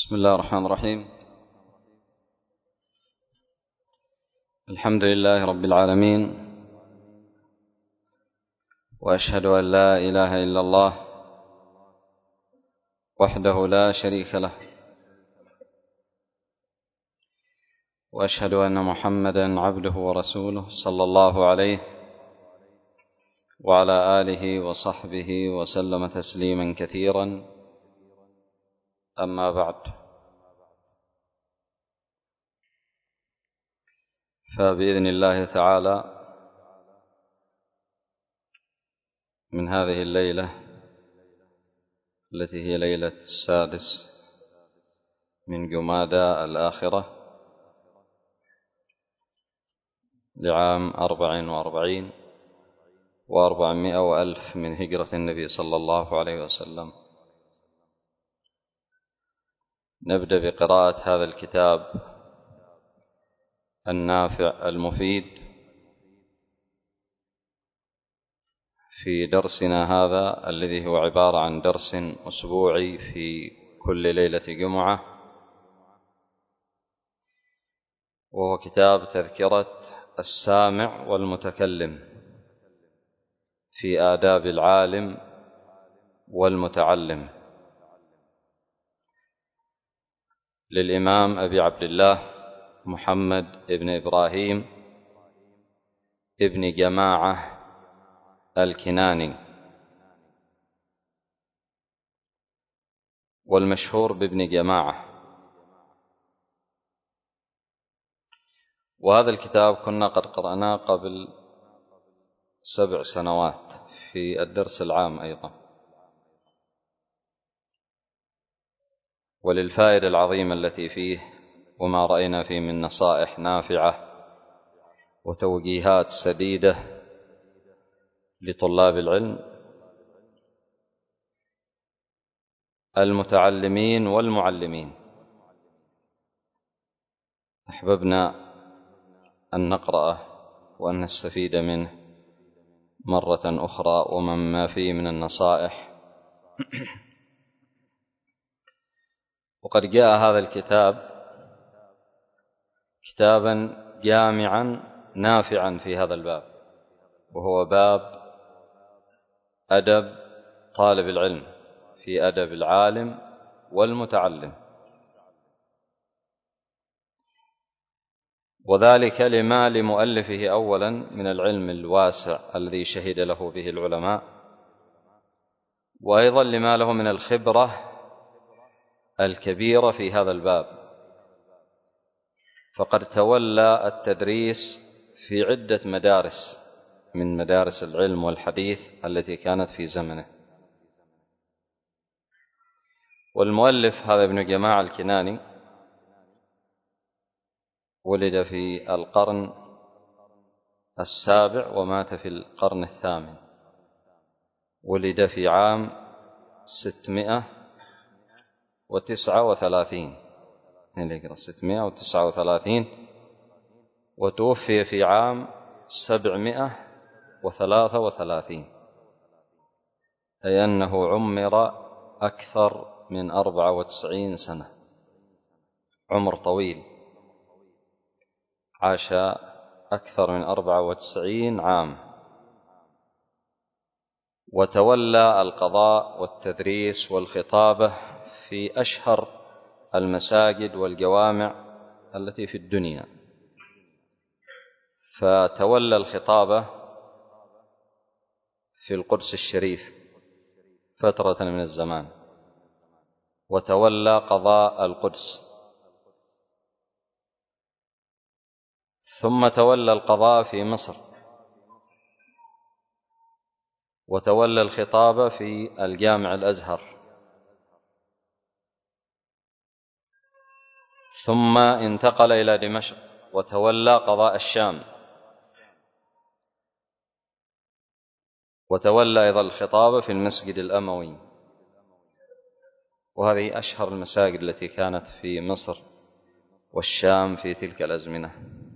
بسم الله الرحمن الرحيم. الحمد لله رب العالمين، وأشهد أن لا إله إلا الله وحده لا شريك له، وأشهد أن محمدا عبده ورسوله صلى الله عليه وعلى آله وصحبه وسلم تسليما كثيرا. أما بعد، فبإذن الله تعالى من هذه الليلة التي هي ليلة 6 من جمادى الآخرة لعام 44 و400 وألف من هجرة النبي صلى الله عليه وسلم، نبدأ بقراءة هذا الكتاب النافع المفيد في درسنا هذا الذي هو عبارة عن درس أسبوعي في كل ليلة جمعة، وهو كتاب تذكرة السامع والمتكلم في آداب العالم والمتعلم، للإمام أبي عبد الله محمد ابن إبراهيم ابن جماعة الكناني، والمشهور بابن جماعة. وهذا الكتاب كنا قد قرأناه قبل 7 سنوات في الدرس العام أيضا، وللفائدة العظيمة التي فيه وما رأينا فيه من نصائح نافعة وتوجيهات سديدة لطلاب العلم المتعلمين والمعلمين، أحببنا أن نقرأه وأن نستفيد منه مرة أخرى ومما فيه من النصائح. وقد جاء هذا الكتاب كتابا جامعا نافعا في هذا الباب، وهو باب أدب طالب العلم في أدب العالم والمتعلم، وذلك لما لمؤلفه أولا من العلم الواسع الذي شهد له به العلماء، وأيضا لما له من الخبرة الكبيرة في هذا الباب، فقد تولى التدريس في عدة مدارس من مدارس العلم والحديث التي كانت في زمنه. والمؤلف هذا ابن جماعة الكناني ولد في القرن 7 ومات في القرن 8، ولد في عام 639 وتوفي في عام 733، أي أنه عمر أكثر من 94 سنة، عمر طويل، عاش أكثر من 94 عام، وتولى القضاء والتدريس والخطابة في أشهر المساجد والجوامع التي في الدنيا، فتولى الخطابة في القدس الشريف فترة من الزمان، وتولى قضاء القدس، ثم تولى القضاء في مصر، وتولى الخطابة في الجامع الأزهر، ثم انتقل إلى دمشق وتولى قضاء الشام، وتولى أيضا الخطابة في المسجد الأموي، وهذه أشهر المساجد التي كانت في مصر والشام في تلك الأزمنة.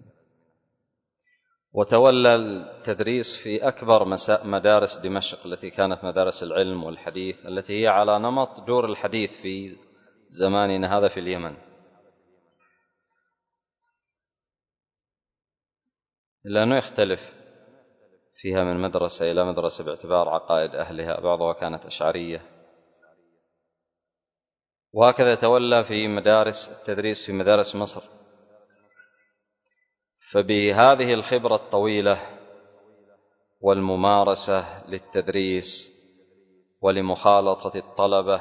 وتولى التدريس في أكبر مدارس دمشق التي كانت مدارس العلم والحديث، التي هي على نمط دور الحديث في زماننا هذا في اليمن، إلا أنه يختلف فيها من مدرسة إلى مدرسة باعتبار عقائد أهلها، بعضها كانت أشعرية، وهكذا تولى في مدارس التدريس في مدارس مصر. فبهذه الخبرة الطويلة والممارسة للتدريس ولمخالطة الطلبة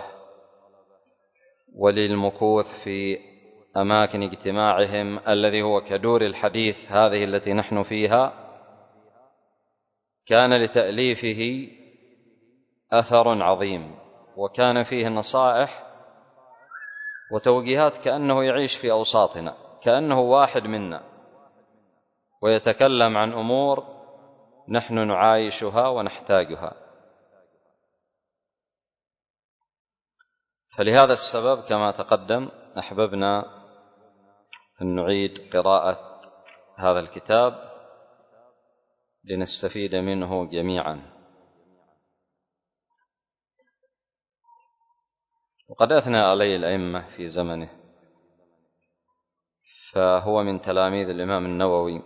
وللمكوث في أماكن اجتماعهم الذي هو كدور الحديث هذه التي نحن فيها، كان لتأليفه أثر عظيم، وكان فيه نصائح وتوجيهات كأنه يعيش في أوساطنا، كأنه واحد منا، ويتكلم عن أمور نحن نعايشها ونحتاجها. فلهذا السبب كما تقدم أحببنا أن نعيد قراءة هذا الكتاب لنستفيد منه جميعا. وقد أثنى عليه الأئمة في زمنه، فهو من تلاميذ الإمام النووي،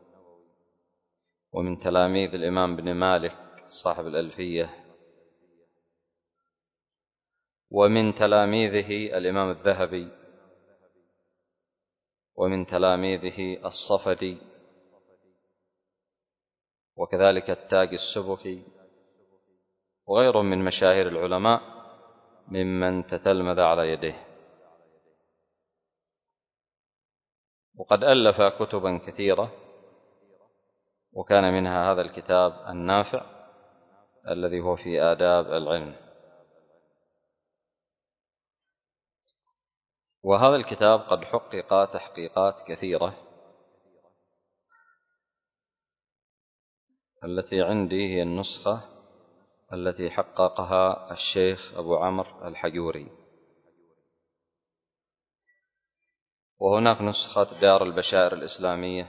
ومن تلاميذ الإمام بن مالك صاحب الألفية، ومن تلاميذه الإمام الذهبي، ومن تلاميذه الصفدي، وكذلك التاج السبكي، وغير من مشاهير العلماء ممن تتلمذ على يديه. وقد ألف كتبا كثيرة، وكان منها هذا الكتاب النافع الذي هو في آداب العلم. وهذا الكتاب قد حقق تحقيقات كثيرة، التي عندي هي النسخة التي حققها الشيخ أبو عمرو الحجوري، وهناك نسخة دار البشائر الإسلامية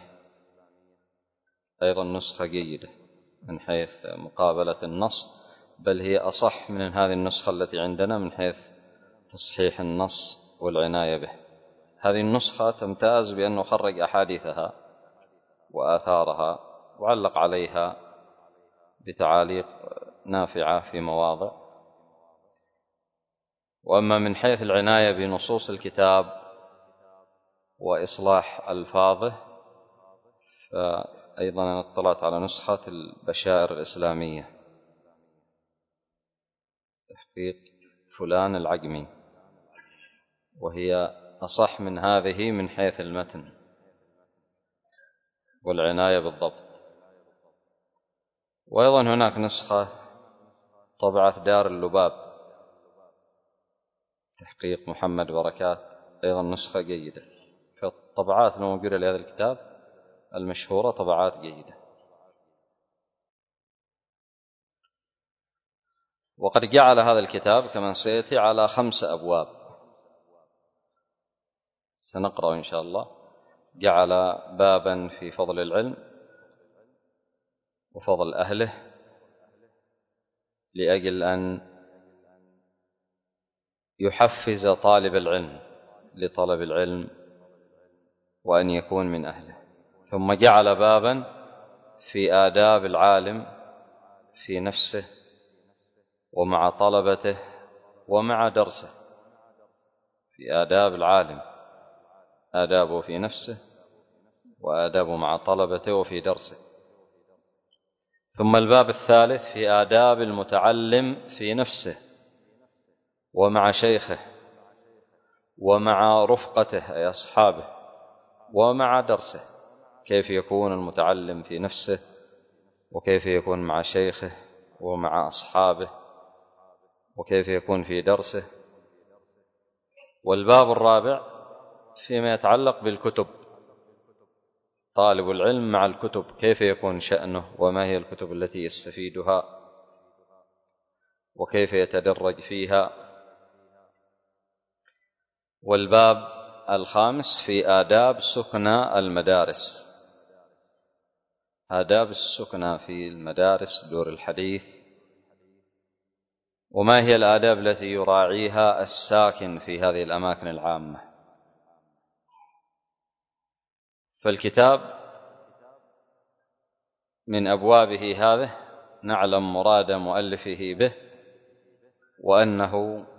أيضا نسخة جيدة من حيث مقابلة النص، بل هي أصح من هذه النسخة التي عندنا من حيث تصحيح النص والعناية به. هذه النسخة تمتاز بأنه خرج أحاديثها وآثارها وعلق عليها بتعاليق نافعة في مواضع. وأما من حيث العناية بنصوص الكتاب وإصلاح ألفاظه، فأيضا أنا اطلعت على نسخة البشائر الإسلامية تحقيق فلان العقمي، وهي أصح من هذه من حيث المتن والعناية بالضبط. وأيضا هناك نسخة طبعة دار اللباب تحقيق محمد بركات، أيضا نسخة جيدة. فالطبعات الموجودة لهذا الكتاب المشهورة طبعات جيدة. وقد جعل هذا الكتاب كما سيأتي على 5 أبواب سنقرأ إن شاء الله. جعل بابا في فضل العلم وفضل أهله، لأجل أن يحفز طالب العلم لطلب العلم وأن يكون من أهله. ثم جعل بابا في آداب العالم في نفسه ومع طلبته ومع درسه، في آداب العالم، آدابه في نفسه وآدابه مع طلبته وفي درسه. ثم الباب الثالث في آداب المتعلم في نفسه ومع شيخه ومع رفقته أي أصحابه ومع درسه، كيف يكون المتعلم في نفسه وكيف يكون مع شيخه ومع أصحابه وكيف يكون في درسه. والباب الرابع فيما يتعلق بالكتب، طالب العلم مع الكتب كيف يكون شأنه وما هي الكتب التي يستفيدها وكيف يتدرج فيها. والباب الخامس في آداب سكنى المدارس، آداب السكنى في المدارس دور الحديث وما هي الآداب التي يراعيها الساكن في هذه الأماكن العامة؟ فالكتاب من أبوابه هذه نعلم مراد مؤلفه به، وأنه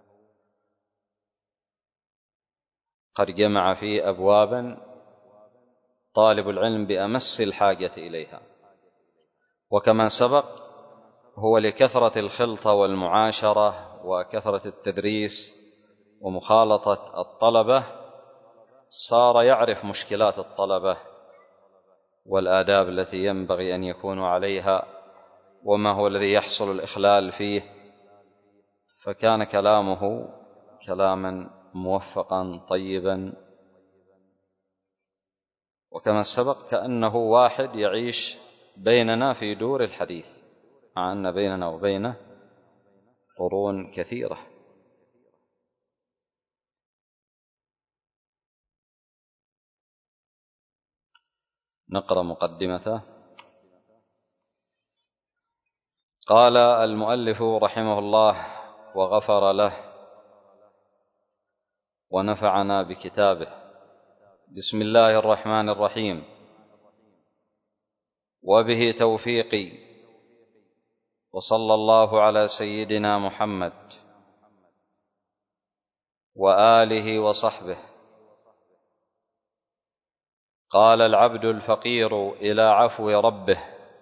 قد جمع فيه أبوابا طالب العلم بأمس الحاجة إليها. وكما سبق هو لكثرة الخلطة والمعاشرة وكثرة التدريس ومخالطة الطلبة صار يعرف مشكلات الطلبة والآداب التي ينبغي أن يكونوا عليها وما هو الذي يحصل الإخلال فيه، فكان كلامه كلاما موفقا طيبا. وكما سبق كأنه واحد يعيش بيننا في دور الحديث، مع أن بيننا وبينه قرون كثيرة. نقرأ مقدمته. قال المؤلف رحمه الله وغفر له ونفعنا بكتابه: بسم الله الرحمن الرحيم، وبه توفيقي، وصلى الله على سيدنا محمد وآله وصحبه. قال العبد الفقير إلى عفو ربه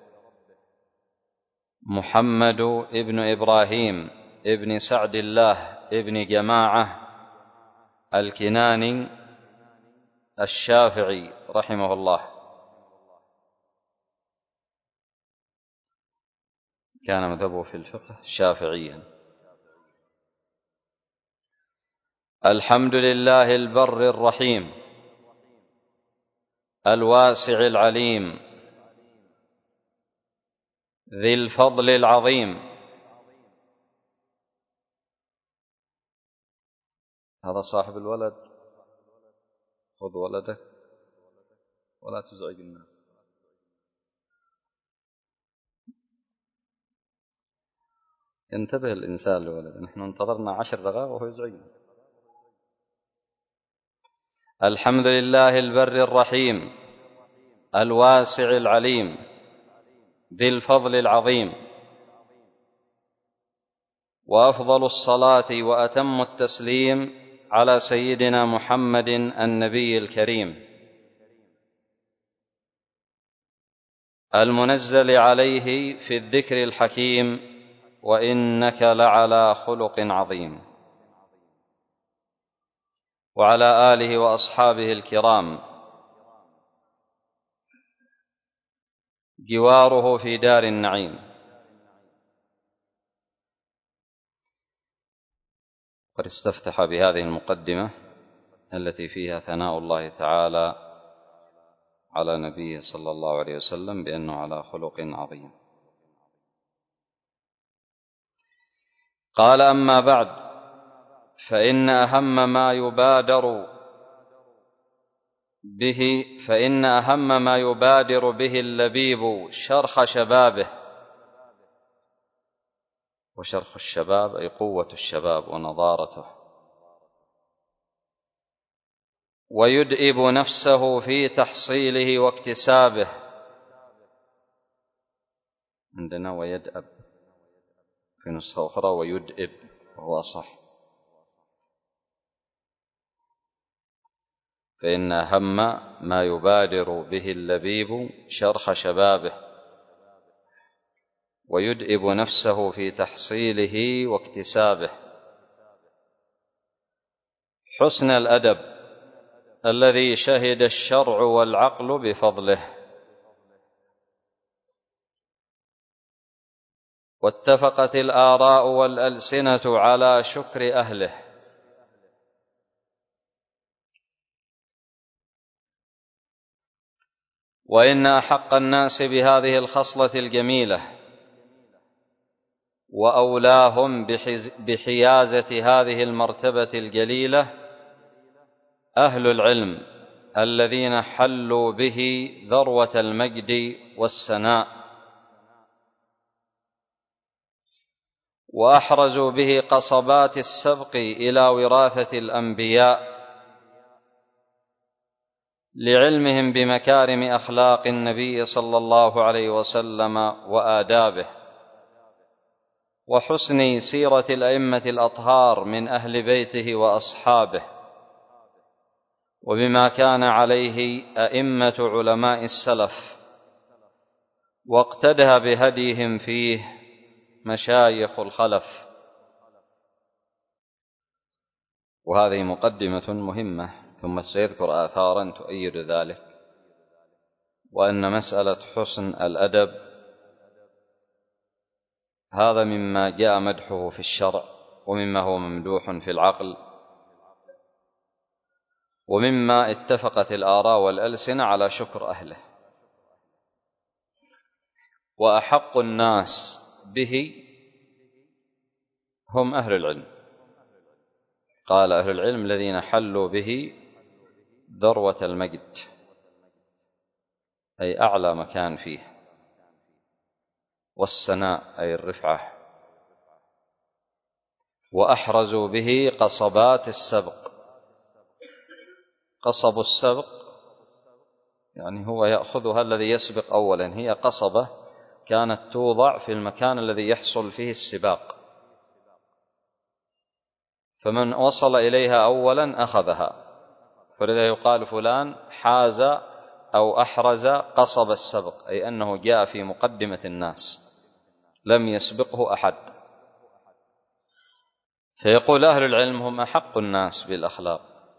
محمد ابن إبراهيم ابن سعد الله ابن جماعة الكناني الشافعي رحمه الله. كان مذهبه في الفقه شافعيا. الحمد لله البر الرحيم الواسع العليم ذي الفضل العظيم. هذا صاحب الولد، خذ ولدك ولا تزعج الناس. ينتبه الإنسان لولده، نحن انتظرنا 10 دقائق وهو يزعجنا. الحمد لله البر الرحيم الواسع العليم ذي الفضل العظيم، وأفضل الصلاة وأتم التسليم على سيدنا محمد النبي الكريم المنزل عليه في الذكر الحكيم: وإنك لعلى خلق عظيم. وعلى آله وأصحابه الكرام جواره في دار النعيم. قد استفتح بهذه المقدمة التي فيها ثناء الله تعالى على نبيه صلى الله عليه وسلم بأنه على خلق عظيم. قال: أما بعد، فإن أهم ما يبادر به اللبيب شرخ شبابه. وشرخ الشباب أي قوة الشباب ونضارته. ويدئب نفسه في تحصيله واكتسابه. عندنا ويدأب في نسخة أخرى ويدئب وهو أصح. فإن أهم ما يبادر به اللبيب شرخ شبابه ويدئب نفسه في تحصيله واكتسابه. حسن الأدب الذي شهد الشرع والعقل بفضله، واتفقت الآراء والألسنة على شكر أهله. وإن أحق الناس بهذه الخصلة الجميلة وأولاهم بحيازة هذه المرتبة الجليلة أهل العلم الذين حلوا به ذروة المجد والسناء، وأحرزوا به قصبات السبق إلى وراثة الأنبياء لعلمهم بمكارم أخلاق النبي صلى الله عليه وسلم وآدابه، وحسن سيرة الأئمة الأطهار من أهل بيته وأصحابه، وبما كان عليه أئمة علماء السلف واقتدى بهديهم فيه مشايخ الخلف. وهذه مقدمة مهمة، ثم سيذكر آثارا تؤيد ذلك، وأن مسألة حسن الأدب هذا مما جاء مدحه في الشرع، ومما هو ممدوح في العقل، ومما اتفقت الآراء والألسنة على شكر أهله. وأحق الناس به هم أهل العلم. قال أهل العلم الذين حلوا به ذروة المجد، أي أعلى مكان فيه، والسناء أي الرفعة. وأحرزوا به قصبات السبق. قصب السبق يعني هو يأخذها الذي يسبق أولا، هي قصبة كانت توضع في المكان الذي يحصل فيه السباق، فمن وصل إليها أولا أخذها، فلذا يقال فلان حاز أو أحرز قصب السبق، أي أنه جاء في مقدمة الناس لم يسبقه أحد. فيقول أهل العلم هم أحق الناس بالأخلاق،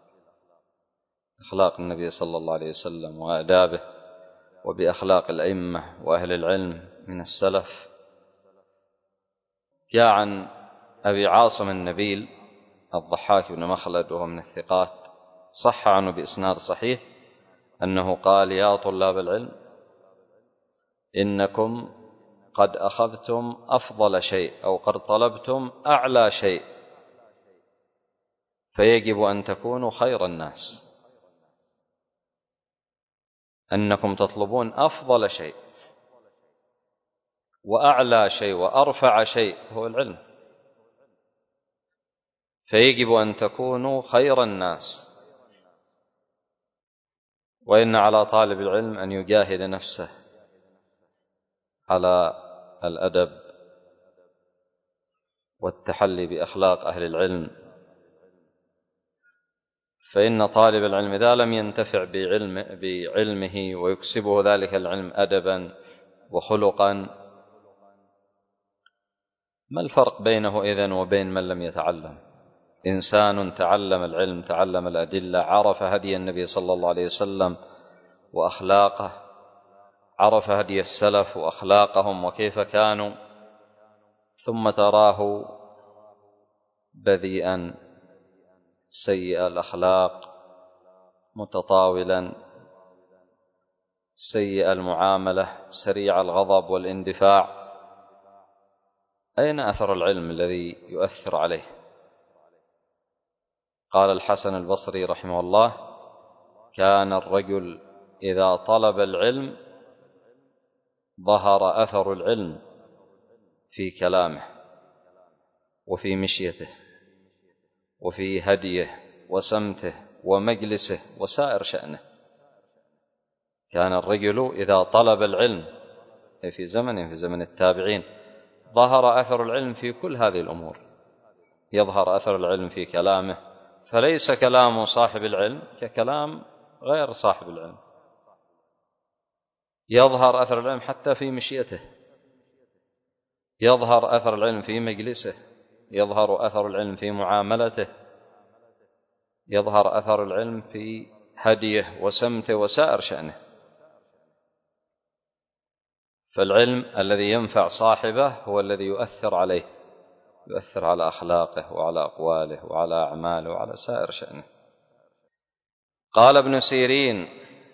أخلاق النبي صلى الله عليه وسلم وآدابه، وبأخلاق الأئمة وأهل العلم من السلف. جاء عن أبي عاصم النبيل الضحاك بن مخلد وهو من الثقات، صح عنه بإسناد صحيح أنه قال: يا طلاب العلم إنكم قد أخذتم أفضل شيء، أو قد طلبتم أعلى شيء، فيجب أن تكونوا خير الناس. أنكم تطلبون أفضل شيء وأعلى شيء وأرفع شيء هو العلم، فيجب أن تكونوا خير الناس. وإن على طالب العلم أن يجاهد نفسه على الأدب والتحلي بأخلاق أهل العلم، فإن طالب العلم إذا لم ينتفع بعلمه ويكسبه ذلك العلم أدبا وخلقا، ما الفرق بينه إذن وبين من لم يتعلم؟ إنسان تعلم العلم، تعلم الأدلة، عرف هدي النبي صلى الله عليه وسلم وأخلاقه، عرف هدي السلف وأخلاقهم وكيف كانوا، ثم تراه بذيئا سيء الأخلاق، متطاولا، سيء المعاملة، سريع الغضب والاندفاع، أين أثر العلم الذي يؤثر عليه؟ قال الحسن البصري رحمه الله: كان الرجل إذا طلب العلم ظهر أثر العلم في كلامه وفي مشيته وفي هديه وسمته ومجلسه وسائر شأنه. كان الرجل إذا طلب العلم في زمن التابعين ظهر أثر العلم في كل هذه الأمور. يظهر أثر العلم في كلامه، فليس كلام صاحب العلم ككلام غير صاحب العلم. يظهر أثر العلم حتى في مشيته، يظهر أثر العلم في مجلسه، يظهر أثر العلم في معاملته، يظهر أثر العلم في هديه وسمته وسائر شأنه. فالعلم الذي ينفع صاحبه هو الذي يؤثر عليه، يؤثر على أخلاقه وعلى أقواله وعلى أعماله وعلى سائر شأنه. قال ابن سيرين: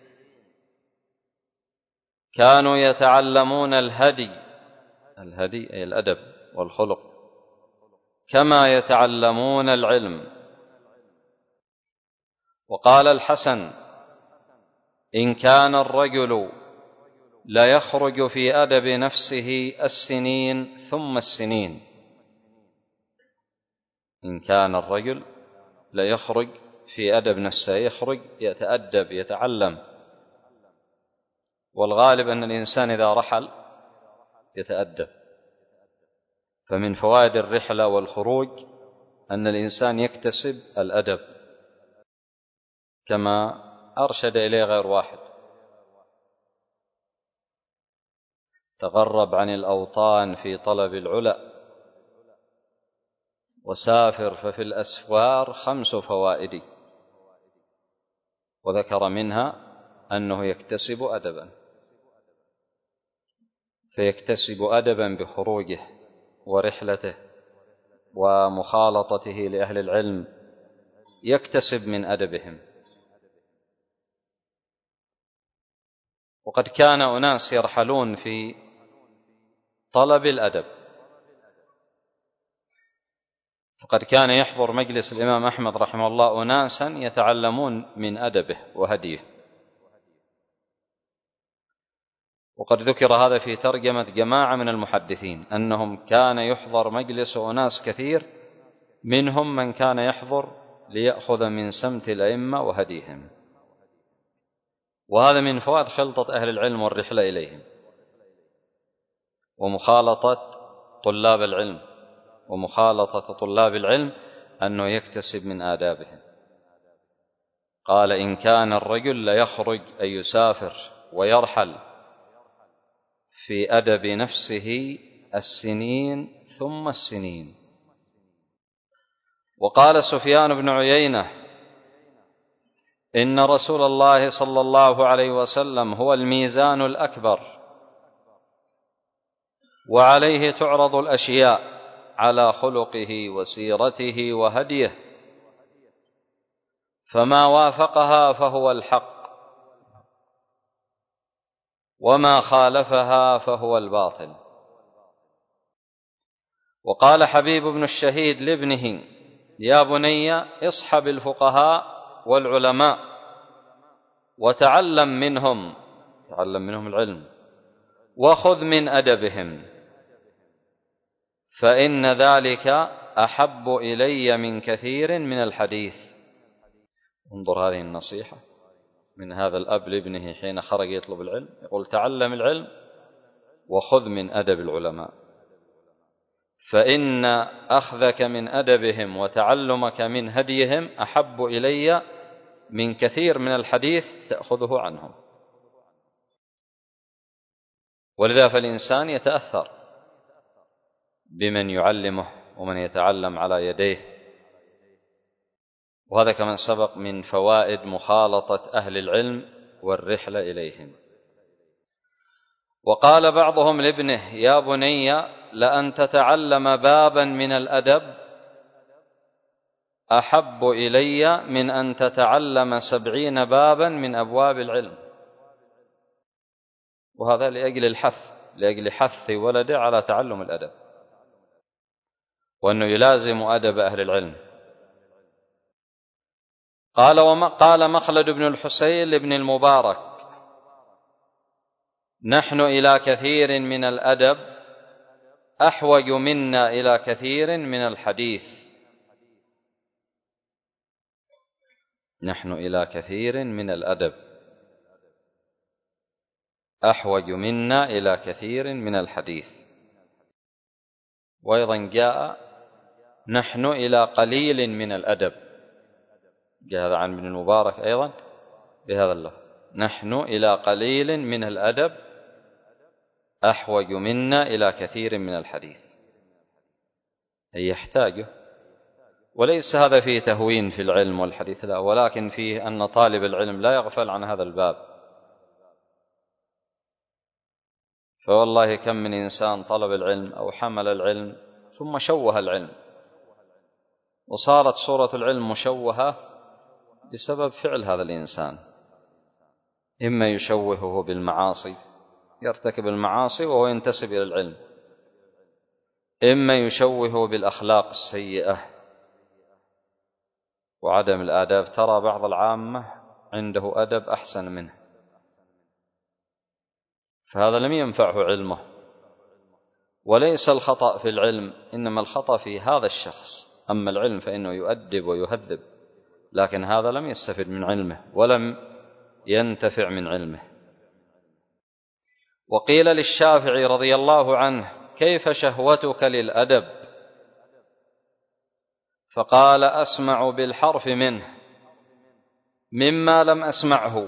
كانوا يتعلمون الهدي أي الأدب والخلق كما يتعلمون العلم. وقال الحسن: إن كان الرجل لا يخرج في أدب نفسه السنين ثم السنين، إن كان الرجل ليخرج في أدب نفسه، يخرج يتأدب يتعلم، والغالب أن الإنسان إذا رحل يتأدب. فمن فوائد الرحلة والخروج أن الإنسان يكتسب الأدب كما أرشد إليه غير واحد. تغرب عن الأوطان في طلب العلا، وسافر ففي الأسفار 5 فوائد، وذكر منها أنه يكتسب أدبا، فيكتسب أدبا بخروجه ورحلته ومخالطته لأهل العلم، يكتسب من أدبهم. وقد كان أناس يرحلون في طلب الأدب، فقد كان يحضر مجلس الإمام أحمد رحمه الله أناسا يتعلمون من أدبه وهديه. وقد ذكر هذا في ترجمة جماعة من المحدثين أنهم كان يحضر مجلس أناس كثير، منهم من كان يحضر ليأخذ من سمت الأئمة وهديهم. وهذا من فوائد خلطة أهل العلم والرحلة إليهم ومخالطة طلاب العلم، ومخالطة طلاب العلم أنه يكتسب من آدابهم. قال إن كان الرجل ليخرج أي يسافر ويرحل في أدب نفسه السنين ثم السنين. وقال سفيان بن عيينة إن رسول الله صلى الله عليه وسلم هو الميزان الأكبر، وعليه تعرض الأشياء على خلقه وسيرته وهديه، فما وافقها فهو الحق، وما خالفها فهو الباطل. وقال حبيب بن الشهيد لابنه يا بني اصحب الفقهاء والعلماء وتعلم منهم، تعلم منهم العلم، وخذ من أدبهم، فإن ذلك أحب إلي من كثير من الحديث. انظر هذه النصيحة من هذا الأب لابنه حين خرج يطلب العلم، يقول تعلم العلم وخذ من أدب العلماء، فإن أخذك من أدبهم وتعلمك من هديهم أحب إلي من كثير من الحديث تأخذه عنهم. ولذا فالإنسان يتأثر بمن يعلمه ومن يتعلم على يديه. وهذا كما سبق من فوائد مخالطة أهل العلم والرحلة إليهم. وقال بعضهم لابنه يا بني لأن تتعلم بابا من الأدب أحب إلي من أن تتعلم 70 بابا من أبواب العلم. وهذا لأجل حث ولده على تعلم الأدب، وأنه يلازم أدب أهل العلم. قال مخلد بن الحسين لابن المبارك نحن إلى كثير من الأدب أحوج منا إلى كثير من الحديث. نحن إلى كثير من الأدب أحوج منا إلى كثير من الحديث. وأيضا جاء نحن إلى قليل من الأدب، جاء هذا عن ابن المبارك أيضا بهذا اللفظ نحن إلى قليل من الأدب أحوج منا إلى كثير من الحديث، أي يحتاجه. وليس هذا فيه تهوين في العلم والحديث، لا، ولكن فيه أن طالب العلم لا يغفل عن هذا الباب. فوالله كم من إنسان طلب العلم أو حمل العلم ثم شوه العلم، وصارت صورة العلم مشوهة بسبب فعل هذا الإنسان. إما يشوهه بالمعاصي، يرتكب المعاصي وهو ينتسب إلى العلم، إما يشوهه بالأخلاق السيئة وعدم الآداب. ترى بعض العامة عنده أدب أحسن منه، فهذا لم ينفعه علمه. وليس الخطأ في العلم، إنما الخطأ في هذا الشخص أما العلم فإنه يؤدب ويهذب، لكن هذا لم يستفد من علمه ولم ينتفع من علمه. وقيل للشافعي رضي الله عنه: كيف شهوتك للأدب؟ فقال: أسمع بالحرف منه مما لم أسمعه،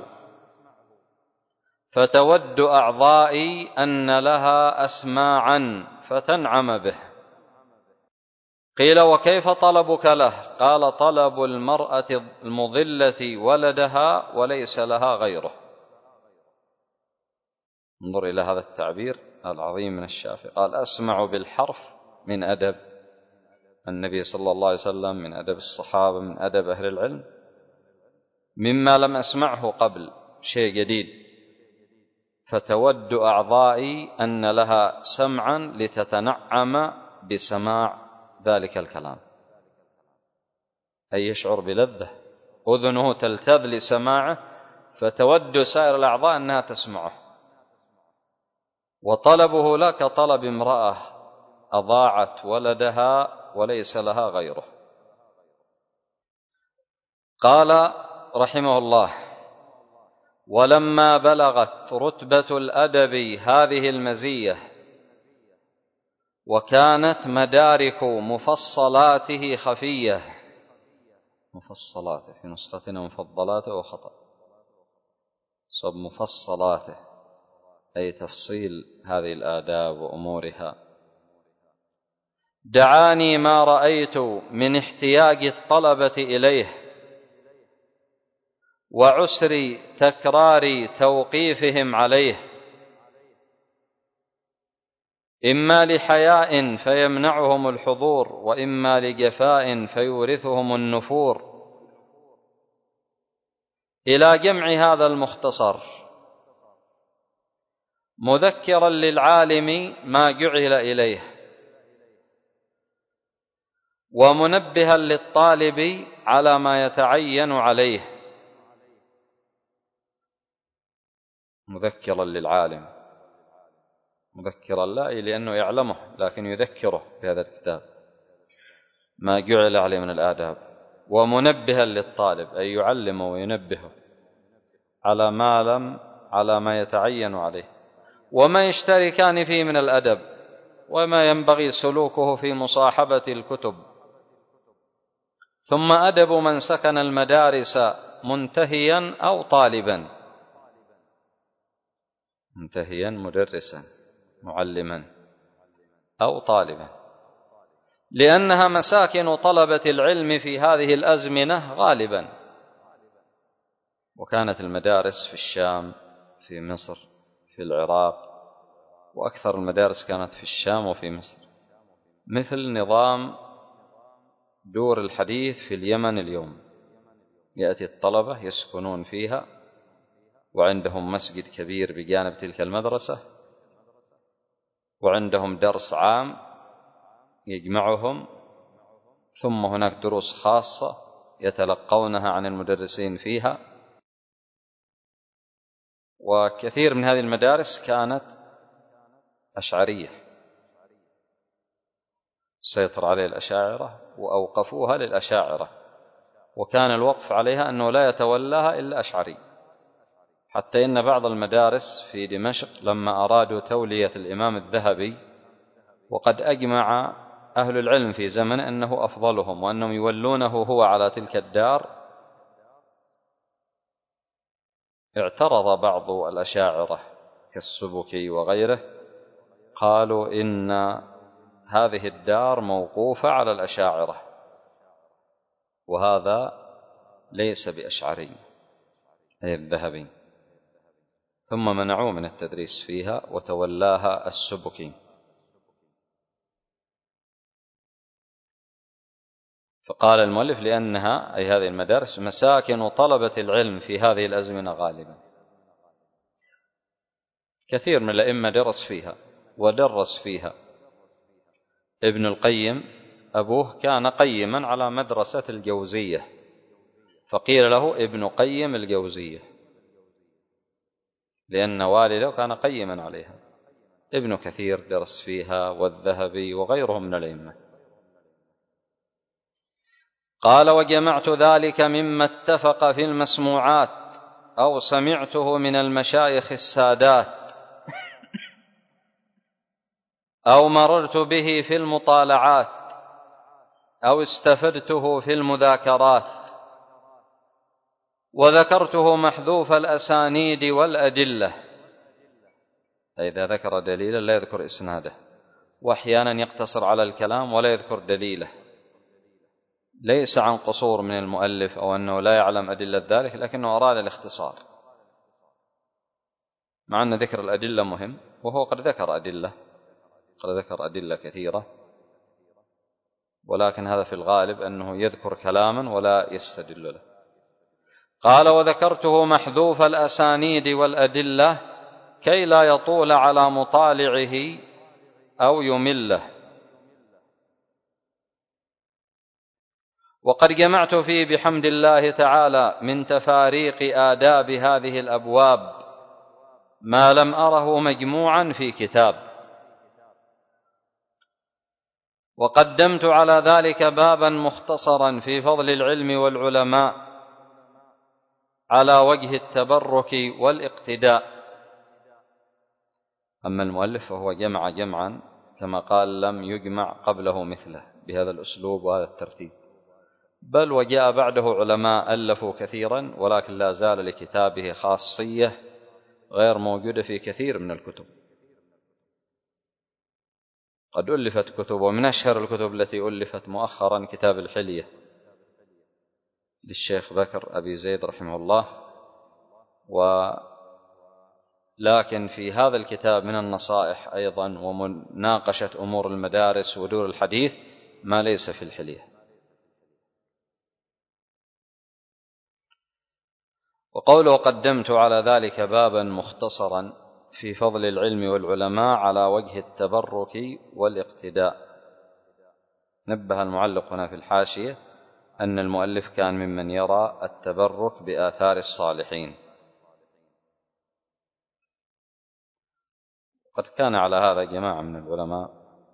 فتود أعضائي أن لها أسماعا فتنعم به. قيل: وكيف طلبك له؟ قال: طلب المرأة المضلة ولدها وليس لها غيره. انظر إلى هذا التعبير العظيم من الشافعي، قال: أسمع بالحرف من أدب النبي صلى الله عليه وسلم، من أدب الصحابة، من أدب أهل العلم، مما لم أسمعه قبل، شيء جديد. فتود أعضائي أن لها سمعا لتتنعم بسماع ذلك الكلام، أي يشعر بلذة، أذنه تلتذ لسماعه، فتود سائر الأعضاء أنها تسمعه. وطلبه لا كطلب امرأة أضاعت ولدها وليس لها غيره. قال رحمه الله: ولما بلغت رتبة الأدب هذه المزية، وكانت مدارك مفصلاته خفية، مفصلاته في نسختنا مفضلاته وخطأ، صب مفصلاته أي تفصيل هذه الآداب وأمورها، دعاني ما رأيت من احتياج الطلبة إليه وعسر تكرار توقيفهم عليه، إما لحياء فيمنعهم الحضور، وإما لجفاء فيورثهم النفور، إلى جمع هذا المختصر، مذكرا للعالم ما جعل إليه، ومنبها للطالب على ما يتعين عليه. مذكرا للعالم، مذكرا لا لأنه يعلمه، لكن يذكره بهذا الكتاب ما جعل عليه من الآداب، ومنبها للطالب أي يعلمه وينبهه على ما يتعين عليه، وما يشتركان فيه من الأدب، وما ينبغي سلوكه في مصاحبة الكتب. ثم أدب من سكن المدارس منتهيا أو طالبا، منتهيا مدرسا معلما أو طالبا، لأنها مساكن طلبة العلم في هذه الأزمنة غالبا. وكانت المدارس في الشام، في مصر، في العراق، وأكثر المدارس كانت في الشام وفي مصر، مثل نظام دور الحديث في اليمن اليوم. يأتي الطلبة يسكنون فيها، وعندهم مسجد كبير بجانب تلك المدرسة، وعندهم درس عام يجمعهم، ثم هناك دروس خاصة يتلقونها عن المدرسين فيها. وكثير من هذه المدارس كانت أشعرية، سيطر عليه الأشاعرة وأوقفوها للأشاعرة، وكان الوقف عليها أنه لا يتولاها إلا أشعري، حتى إن بعض المدارس في دمشق لما أرادوا تولية الإمام الذهبي، وقد أجمع أهل العلم في زمن أنه أفضلهم وأنهم يولونه هو على تلك الدار، اعترض بعض الأشاعرة كالسبكي وغيره، قالوا إن هذه الدار موقوفة على الأشاعرة، وهذا ليس بأشعري أي الذهبي، ثم منعوه من التدريس فيها وتولاها السبكي. فقال المؤلف: لأنها أي هذه المدارس مساكن طلبة العلم في هذه الأزمنة غالبا. كثير من الأئمة درس فيها ودرس فيها. ابن القيم أبوه كان قيما على مدرسة الجوزية، فقيل له ابن قيم الجوزية، لأن والده كان قيما عليها. ابن كثير درس فيها، والذهبي وغيرهم من الأئمة. قال: وجمعت ذلك مما اتفق في المسموعات أو سمعته من المشايخ السادات أو مررت به في المطالعات أو استفدته في المذاكرات، وذكرته محذوف الأسانيد والأدلة. فإذا ذكر دليلا لا يذكر إسناده، وأحيانا يقتصر على الكلام ولا يذكر دليله، ليس عن قصور من المؤلف أو أنه لا يعلم أدلة ذلك، لكنه أراد الاختصار، مع أن ذكر الأدلة مهم، وهو قد ذكر أدلة كثيرة، ولكن هذا في الغالب أنه يذكر كلاما ولا يستدل له. قال: وذكرته محذوف الأسانيد والأدلة كي لا يطول على مطالعه أو يمله. وقد جمعت فيه بحمد الله تعالى من تفاريق آداب هذه الأبواب ما لم أره مجموعا في كتاب، وقدمت على ذلك بابا مختصرا في فضل العلم والعلماء على وجه التبرك والاقتداء. أما المؤلف فهو جمع جمعا كما قال لم يجمع قبله مثله بهذا الأسلوب وهذا الترتيب، بل وجاء بعده علماء ألفوا كثيرا، ولكن لا زال لكتابه خاصية غير موجودة في كثير من الكتب. قد ألفت كتب، ومن أشهر الكتب التي ألفت مؤخرا كتاب الحلية للشيخ بكر أبي زيد رحمه الله، لكن في هذا الكتاب من النصائح أيضا ومناقشة أمور المدارس ودور الحديث ما ليس في الحلية. وقوله قدمت على ذلك بابا مختصرا في فضل العلم والعلماء على وجه التبرك والاقتداء، نبه المعلق هنا في الحاشية أن المؤلف كان ممن يرى التبرك بآثار الصالحين، قد كان على هذا جماعة من العلماء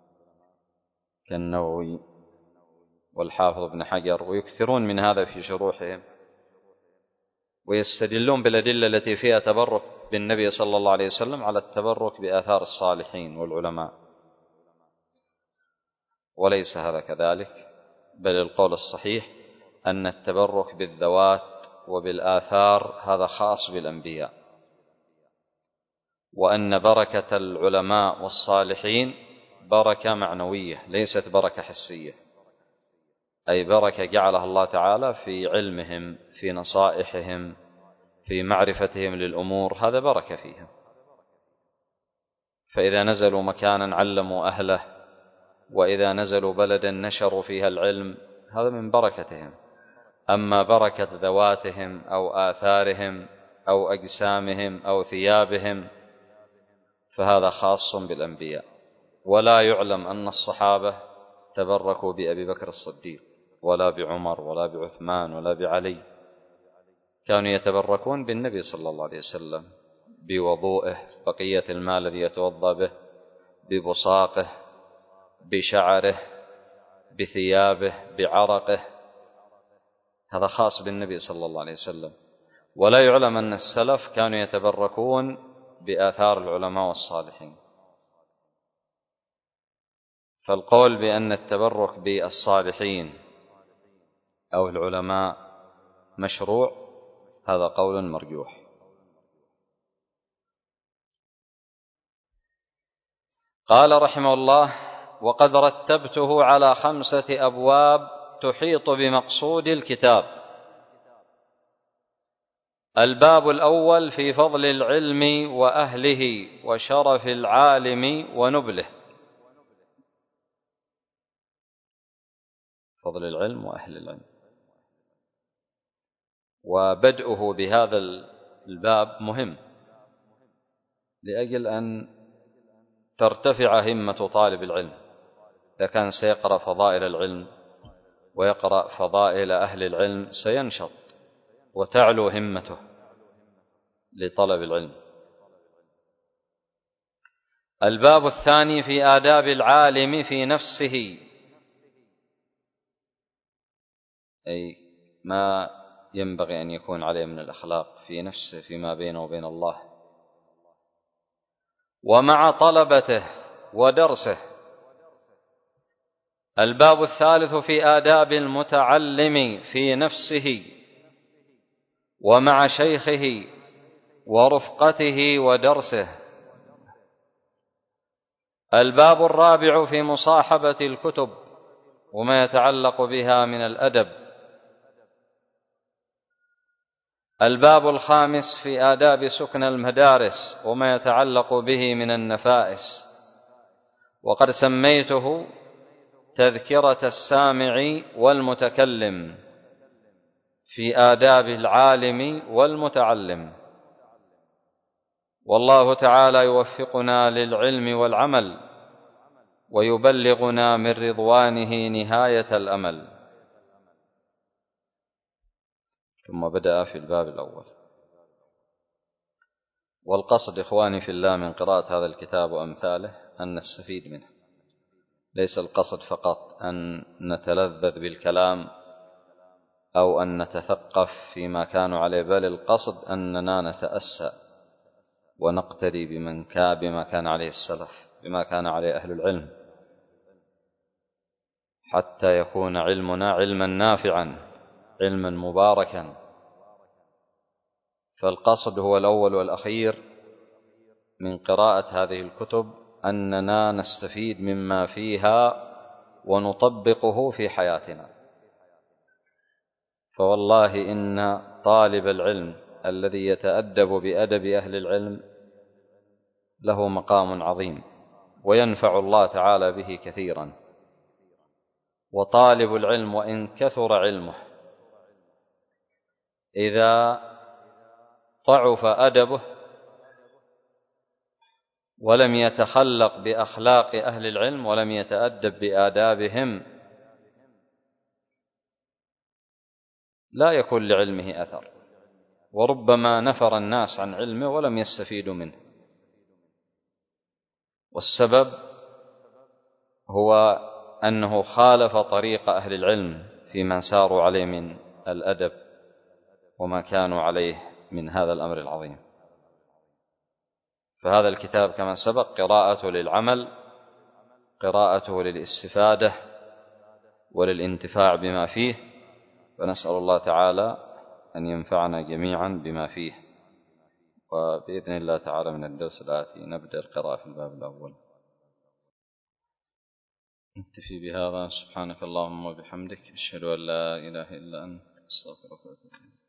كالنووي والحافظ ابن حجر، ويكثرون من هذا في شروحهم، ويستدلون بالأدلة التي فيها تبرك بالنبي صلى الله عليه وسلم على التبرك بآثار الصالحين والعلماء، وليس هذا كذلك، بل القول الصحيح أن التبرك بالذوات وبالآثار هذا خاص بالأنبياء، وأن بركة العلماء والصالحين بركة معنوية ليست بركة حسية، أي بركة جعلها الله تعالى في علمهم، في نصائحهم، في معرفتهم للأمور، هذا بركة فيهم. فإذا نزلوا مكانا علموا أهله، وإذا نزلوا بلدا نشروا فيها العلم، هذا من بركتهم. أما بركة ذواتهم أو آثارهم أو أجسامهم أو ثيابهم فهذا خاص بالأنبياء، ولا يعلم أن الصحابة تبركوا بأبي بكر الصديق ولا بعمر ولا بعثمان ولا بعلي، كانوا يتبركون بالنبي صلى الله عليه وسلم بوضوئه، بقية الماء الذي يتوضأ به، ببصاقه، بشعره، بثيابه، بعرقه، هذا خاص بالنبي صلى الله عليه وسلم. ولا يعلم أن السلف كانوا يتبركون بآثار العلماء والصالحين. فالقول بأن التبرك بالصالحين أو العلماء مشروع هذا قول مرجوح. قال رحمه الله: وقد رتبته على 5 أبواب تحيط بمقصود الكتاب. الباب الأول في فضل العلم وأهله وشرف العالم ونبله. فضل العلم وأهل العلم، وبدءه بهذا الباب مهم لأجل أن ترتفع همة طالب العلم. إذا كان سيقرأ فضائل العلم ويقرأ فضائل أهل العلم سينشط وتعلو همته لطلب العلم. الباب الثاني في آداب العالم في نفسه، أي ما ينبغي أن يكون عليه من الأخلاق في نفسه فيما بينه وبين الله، ومع طلبته ودرسه. الباب الثالث في آداب المتعلم في نفسه ومع شيخه ورفقته ودرسه. الباب الرابع في مصاحبة الكتب وما يتعلق بها من الأدب. الباب الخامس في آداب سكن المدارس وما يتعلق به من النفائس، وقد سميته تذكرة السامع والمتكلم في آداب العالم والمتعلم. والله تعالى يوفقنا للعلم والعمل ويبلغنا من رضوانه نهاية الأمل. ثم بدأ في الباب الأول. والقصد إخواني في الله من قراءة هذا الكتاب وأمثاله أن نستفيد منه، ليس القصد فقط أن نتلذذ بالكلام أو أن نتثقف فيما كانوا عليه، بل القصد أننا نتأسى ونقتدي بما كان عليه السلف، بما كان عليه أهل العلم، حتى يكون علمنا علما نافعا، علما مباركا. فالقصد هو الأول والأخير من قراءة هذه الكتب أننا نستفيد مما فيها ونطبقه في حياتنا. فوالله إن طالب العلم الذي يتأدب بأدب أهل العلم له مقام عظيم وينفع الله تعالى به كثيرا. وطالب العلم وإن كثر علمه إذا ضعف أدبه ولم يتخلق بأخلاق أهل العلم ولم يتأدب بآدابهم لا يكون لعلمه أثر، وربما نفر الناس عن علمه ولم يستفيدوا منه. والسبب هو أنه خالف طريق أهل العلم في من ساروا عليه من الأدب وما كانوا عليه من هذا الأمر العظيم. فهذا الكتاب كما سبق قراءته للعمل، قراءته للاستفادة وللانتفاع بما فيه، فنسأل الله تعالى أن ينفعنا جميعا بما فيه. وبإذن الله تعالى من الدرس الآتي نبدأ القراءة في الباب الأول. نكتفي بهذا. سبحانك اللهم وبحمدك، أشهد أن لا إله إلا أنت، أستغفرك وأتوب إليك.